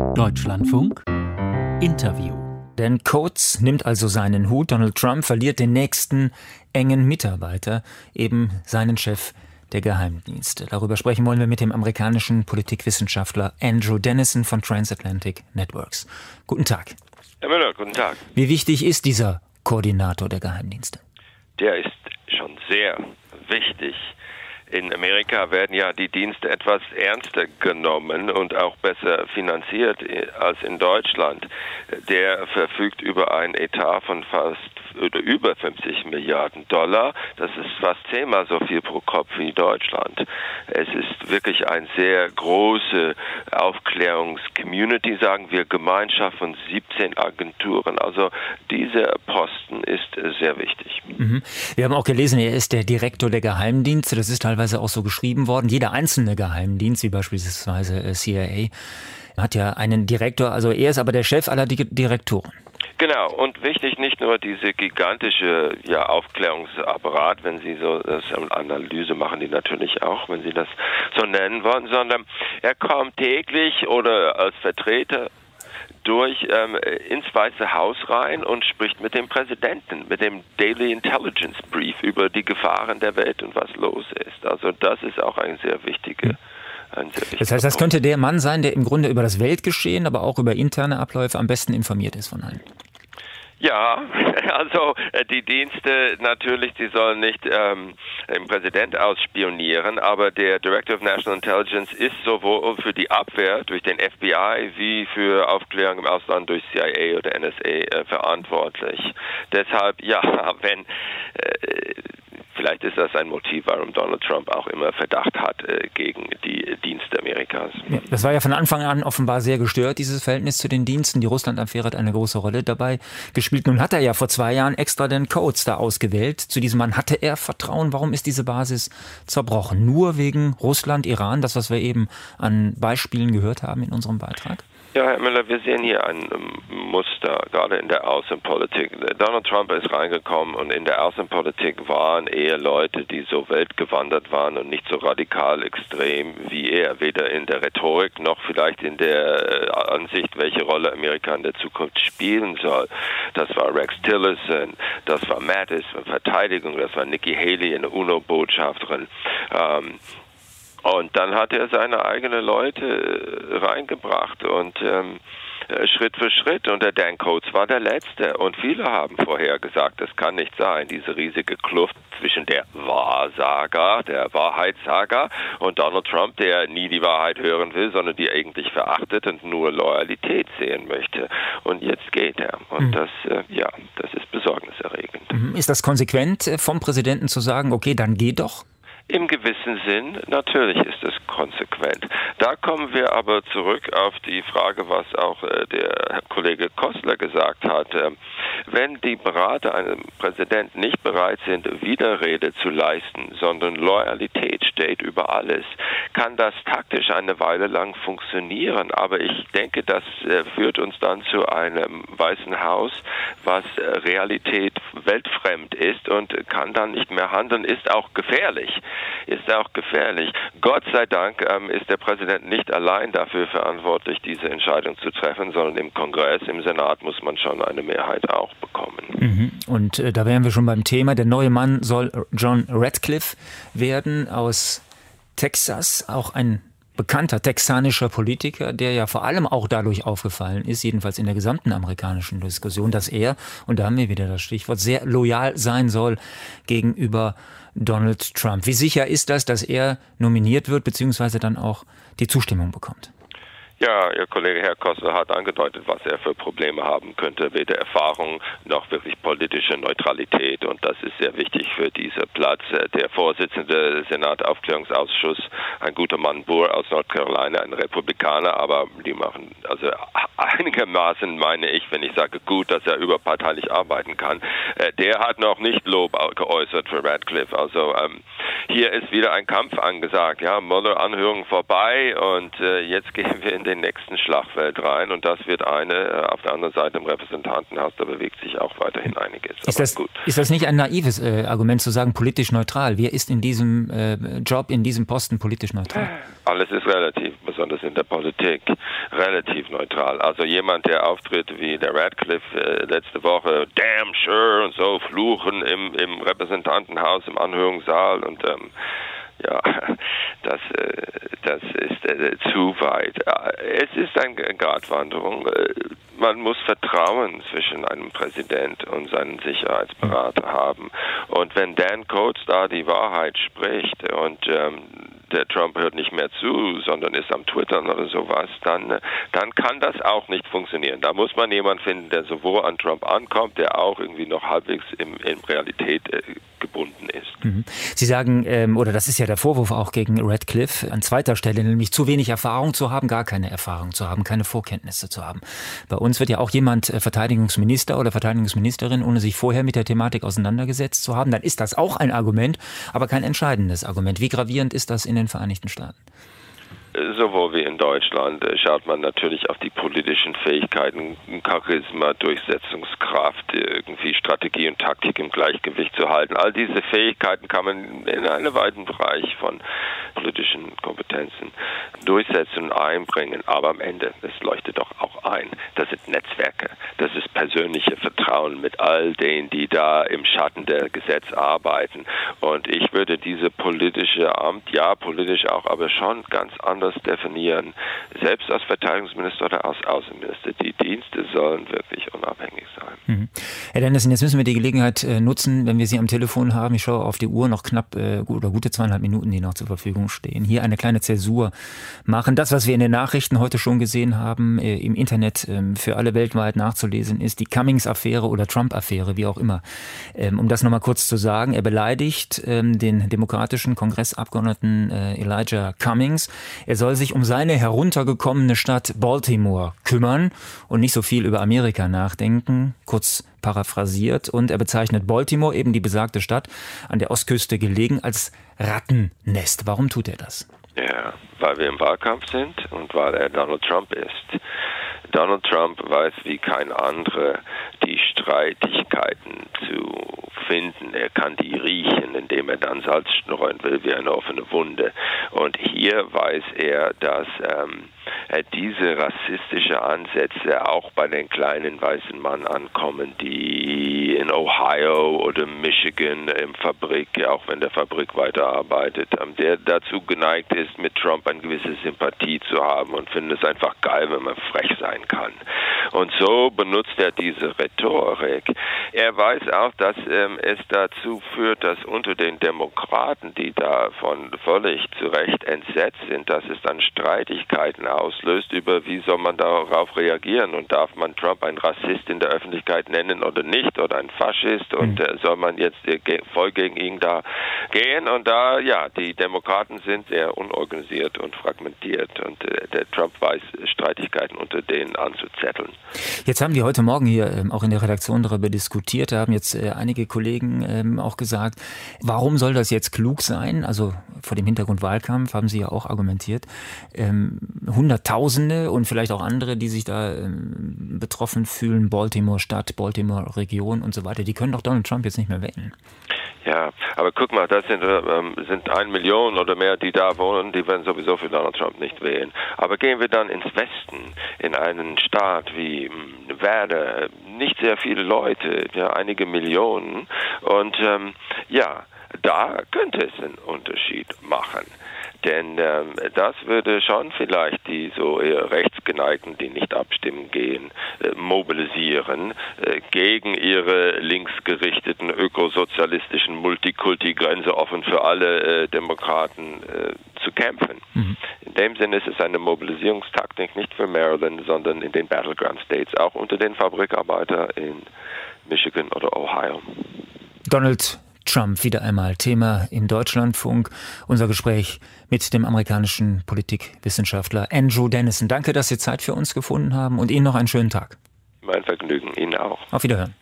Deutschlandfunk Interview. Dan Coats nimmt also seinen Hut. Donald Trump verliert den nächsten engen Mitarbeiter, eben seinen Chef der Geheimdienste. Darüber sprechen wollen wir mit dem amerikanischen Politikwissenschaftler Andrew Dennison von Transatlantic Networks. Guten Tag. Herr Müller, guten Tag. Wie wichtig ist dieser Koordinator der Geheimdienste? Der ist schon sehr wichtig. In Amerika werden ja die Dienste etwas ernster genommen und auch besser finanziert als in Deutschland. Der verfügt über einen Etat von fast oder über 50 Milliarden Dollar. Das ist fast 10-mal so viel pro Kopf wie Deutschland. Es ist wirklich eine sehr große Aufklärungscommunity, sagen wir, Gemeinschaft von 17 Agenturen. Also dieser Posten ist sehr wichtig. Wir haben auch gelesen, er ist der Direktor der Geheimdienste. Das ist teilweise auch so geschrieben worden. Jeder einzelne Geheimdienst, wie beispielsweise CIA, hat ja einen Direktor. Also er ist aber der Chef aller Direktoren. Genau, und wichtig nicht nur diese gigantische Aufklärungsapparat, wenn Sie so das Analyse machen, die natürlich auch, wenn Sie das so nennen wollen, sondern er kommt täglich oder als Vertreter ins Weiße Haus rein und spricht mit dem Präsidenten, mit dem Daily Intelligence Brief über die Gefahren der Welt und was los ist. Also das ist auch ein sehr wichtiger Das heißt, das könnte der Mann sein, der im Grunde über das Weltgeschehen, aber auch über interne Abläufe am besten informiert ist von allen. Ja, also die Dienste natürlich, die sollen nicht den Präsident ausspionieren, aber der Director of National Intelligence ist sowohl für die Abwehr durch den FBI wie für Aufklärung im Ausland durch CIA oder NSA verantwortlich. Deshalb, wenn vielleicht ist das ein Motiv, warum Donald Trump auch immer Verdacht hat gegen die Dienste Amerikas. Ja, das war ja von Anfang an offenbar sehr gestört, dieses Verhältnis zu den Diensten. Die Russland-Affäre hat eine große Rolle dabei gespielt. Nun hat er ja vor 2 Jahren extra den Coats da ausgewählt. Zu diesem Mann hatte er Vertrauen. Warum ist diese Basis zerbrochen? Nur wegen Russland, Iran, das, was wir eben an Beispielen gehört haben in unserem Beitrag? Ja, Herr Müller, wir sehen hier ein Muster, gerade in der Außenpolitik. Donald Trump ist reingekommen und in der Außenpolitik waren eher Leute, die so weltgewandert waren und nicht so radikal extrem wie er. Weder in der Rhetorik noch vielleicht in der Ansicht, welche Rolle Amerika in der Zukunft spielen soll. Das war Rex Tillerson, das war Mattis in Verteidigung, das war Nikki Haley, eine UNO-Botschafterin. Und dann hat er seine eigenen Leute reingebracht und Schritt für Schritt. Und der Dan Coats war der Letzte. Und viele haben vorher gesagt, das kann nicht sein, diese riesige Kluft zwischen der Wahrsager, der Wahrheitssager und Donald Trump, der nie die Wahrheit hören will, sondern die eigentlich verachtet und nur Loyalität sehen möchte. Und jetzt geht er. Und das ist besorgniserregend. Ist das konsequent vom Präsidenten zu sagen, okay, dann geh doch? Im gewissen Sinn, natürlich ist es konsequent. Da kommen wir aber zurück auf die Frage, was auch der Kollege Kostler gesagt hat. Wenn die Berater einem Präsidenten nicht bereit sind, Widerrede zu leisten, sondern Loyalität steht über alles, kann das taktisch eine Weile lang funktionieren. Aber ich denke, das führt uns dann zu einem Weißen Haus, was Realität weltfremd ist und kann dann nicht mehr handeln, ist auch gefährlich. Gott sei Dank ist der Präsident nicht allein dafür verantwortlich, diese Entscheidung zu treffen, sondern im Kongress, im Senat muss man schon eine Mehrheit auch bekommen. Und da wären wir schon beim Thema. Der neue Mann soll John Ratcliffe werden aus Texas, auch ein bekannter texanischer Politiker, der ja vor allem auch dadurch aufgefallen ist, jedenfalls in der gesamten amerikanischen Diskussion, dass er, und da haben wir wieder das Stichwort, sehr loyal sein soll gegenüber Donald Trump. Wie sicher ist das, dass er nominiert wird, beziehungsweise dann auch die Zustimmung bekommt? Ja, Ihr Kollege Herr Kostler hat angedeutet, was er für Probleme haben könnte, weder Erfahrung noch wirklich politische Neutralität. Und das ist sehr wichtig für diesen Platz. Der Vorsitzende des Senat-Aufklärungsausschuss, ein guter Mann, Burr aus North Carolina, ein Republikaner, aber die machen also einigermaßen, meine ich, wenn ich sage gut, dass er überparteilich arbeiten kann. Der hat noch nicht Lob geäußert für Ratcliffe. Also hier ist wieder ein Kampf angesagt. Ja, Mueller-Anhörung vorbei und jetzt gehen wir in den nächsten Schlachtfeld rein und das wird auf der anderen Seite im Repräsentantenhaus, da bewegt sich auch weiterhin einiges. Ist das nicht ein naives Argument zu sagen, politisch neutral? Wer ist in diesem Job, in diesem Posten politisch neutral? Alles ist relativ, besonders in der Politik, relativ neutral. Also jemand, der auftritt wie der Radcliffe letzte Woche, damn sure und so, fluchen im Repräsentantenhaus, im Anhörungssaal und ja, das ist zu weit. Es ist eine Gratwanderung. Man muss Vertrauen zwischen einem Präsident und seinem Sicherheitsberater haben. Und wenn Dan Coats da die Wahrheit spricht und der Trump hört nicht mehr zu, sondern ist am Twittern oder sowas, dann kann das auch nicht funktionieren. Da muss man jemanden finden, der sowohl an Trump ankommt, der auch irgendwie noch halbwegs in Realität gebunden ist. Sie sagen, oder das ist ja der Vorwurf auch gegen Radcliffe, an zweiter Stelle, nämlich zu wenig Erfahrung zu haben, gar keine Erfahrung zu haben, keine Vorkenntnisse zu haben. Bei uns wird ja auch jemand Verteidigungsminister oder Verteidigungsministerin, ohne sich vorher mit der Thematik auseinandergesetzt zu haben. Dann ist das auch ein Argument, aber kein entscheidendes Argument. Wie gravierend ist das in den Vereinigten Staaten? Sowohl wie in Deutschland schaut man natürlich auf die politischen Fähigkeiten, Charisma, Durchsetzungskraft, irgendwie Strategie und Taktik im Gleichgewicht zu halten. All diese Fähigkeiten kann man in einen weiten Bereich von politischen Kompetenzen durchsetzen und einbringen. Aber am Ende, das leuchtet doch auch ein, das sind Netzwerke, das ist persönliche Vertrauen mit all denen, die da im Schatten der Gesetze arbeiten. Und ich würde diese politische Amt, ja politisch auch, aber schon ganz anders definieren, selbst als Verteidigungsminister oder als Außenminister. Die Dienste sollen wirklich unabhängig sein. Herr Dennison, jetzt müssen wir die Gelegenheit nutzen, wenn wir Sie am Telefon haben. Ich schaue auf die Uhr, noch knapp oder gute 2,5 Minuten, die noch zur Verfügung stehen. Hier eine kleine Zäsur machen. Das, was wir in den Nachrichten heute schon gesehen haben, im Internet für alle weltweit nachzulesen ist, die Cummings-Affäre oder Trump-Affäre, wie auch immer. Um das nochmal kurz zu sagen, er beleidigt den demokratischen Kongressabgeordneten Elijah Cummings. Er soll sich um seine heruntergekommene Stadt Baltimore kümmern und nicht so viel über Amerika nachdenken, kurz paraphrasiert. Und er bezeichnet Baltimore, eben die besagte Stadt, an der Ostküste gelegen, als Rattennest. Warum tut er das? Ja, weil wir im Wahlkampf sind und weil er Donald Trump ist. Donald Trump weiß wie kein anderer, die Streitigkeiten zu finden. Er kann die riechen, indem er dann Salz streuen will, wie eine offene Wunde. Und hier weiß er, dass diese rassistische Ansätze auch bei den kleinen weißen Mann ankommen, die in Ohio oder Michigan im Fabrik, auch wenn der Fabrik weiterarbeitet, der dazu geneigt ist, mit Trump eine gewisse Sympathie zu haben und findet es einfach geil, wenn man frech sein kann. Und so benutzt er diese Rhetorik. Er weiß auch, dass es dazu führt, dass unter den Demokraten, die davon völlig zu Recht entsetzt sind, dass es dann Streitigkeiten auslöst, über wie soll man darauf reagieren und darf man Trump einen Rassist in der Öffentlichkeit nennen oder nicht oder ein Faschist und soll man jetzt voll gegen ihn da gehen und da, ja, die Demokraten sind sehr unorganisiert und fragmentiert und der Trump weiß, Streitigkeiten unter denen anzuzetteln. Jetzt haben wir heute Morgen hier auch in der Redaktion darüber diskutiert, da haben jetzt einige Kollegen auch gesagt, warum soll das jetzt klug sein? Also vor dem Hintergrund Wahlkampf haben Sie ja auch argumentiert, Hunderttausende und vielleicht auch andere, die sich da betroffen fühlen, Baltimore Stadt, Baltimore Region und so weiter, die können doch Donald Trump jetzt nicht mehr wählen. Ja, aber guck mal, das sind 1 Million oder mehr, die da wohnen, die werden sowieso für Donald Trump nicht wählen. Aber gehen wir dann ins Westen, in einen Staat wie Nevada, nicht sehr viele Leute, ja, einige Millionen und ja, da könnte es einen Unterschied machen. Denn das würde schon vielleicht die so eher Rechtsgeneigten, die nicht abstimmen gehen, mobilisieren, gegen ihre linksgerichteten, ökosozialistischen Multikulti-Grenze offen für alle Demokraten zu kämpfen. In dem Sinne ist es eine Mobilisierungstaktik nicht für Maryland, sondern in den Battleground States, auch unter den Fabrikarbeitern in Michigan oder Ohio. Donald Trump, wieder einmal Thema im Deutschlandfunk. Unser Gespräch mit dem amerikanischen Politikwissenschaftler Andrew Dennison. Danke, dass Sie Zeit für uns gefunden haben und Ihnen noch einen schönen Tag. Mein Vergnügen, Ihnen auch. Auf Wiederhören.